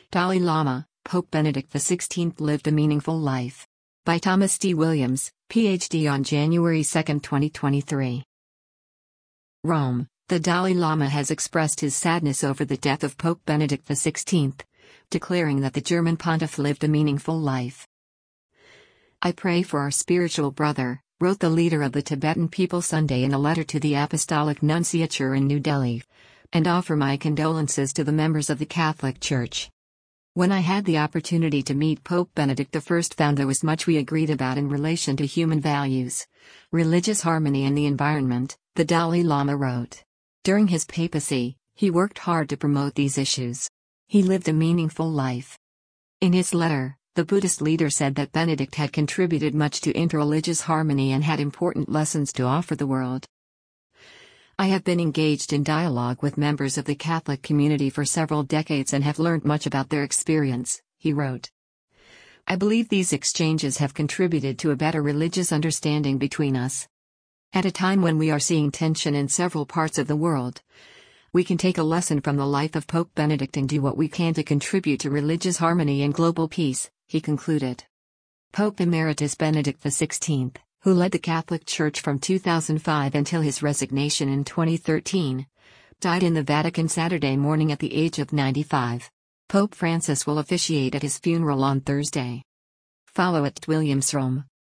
Dalai Lama, Pope Benedict XVI lived a meaningful life. By Thomas D. Williams, Ph.D. on January 2, 2023. Rome, the Dalai Lama has expressed his sadness over the death of Pope Benedict XVI, declaring that the German pontiff lived a meaningful life. "I pray for our spiritual brother," wrote the leader of the Tibetan people Sunday in a letter to the Apostolic Nunciature in New Delhi, "and offer my condolences to the members of the Catholic Church. When I had the opportunity to meet Pope Benedict I, found there was much we agreed about in relation to human values, religious harmony and the environment," the Dalai Lama wrote. During his papacy, he worked hard to promote these issues. He lived a meaningful life. In his letter, the Buddhist leader said that Benedict had contributed much to interreligious harmony and had important lessons to offer the world. "I have been engaged in dialogue with members of the Catholic community for several decades and have learned much about their experience," he wrote. "I believe these exchanges have contributed to a better religious understanding between us. At a time when we are seeing tension in several parts of the world, we can take a lesson from the life of Pope Benedict and do what we can to contribute to religious harmony and global peace," he concluded. Pope Emeritus Benedict XVI, who led the Catholic Church from 2005 until his resignation in 2013, died in the Vatican Saturday morning at the age of 95. Pope Francis will officiate at his funeral on Thursday. Follow @WilliamsRome.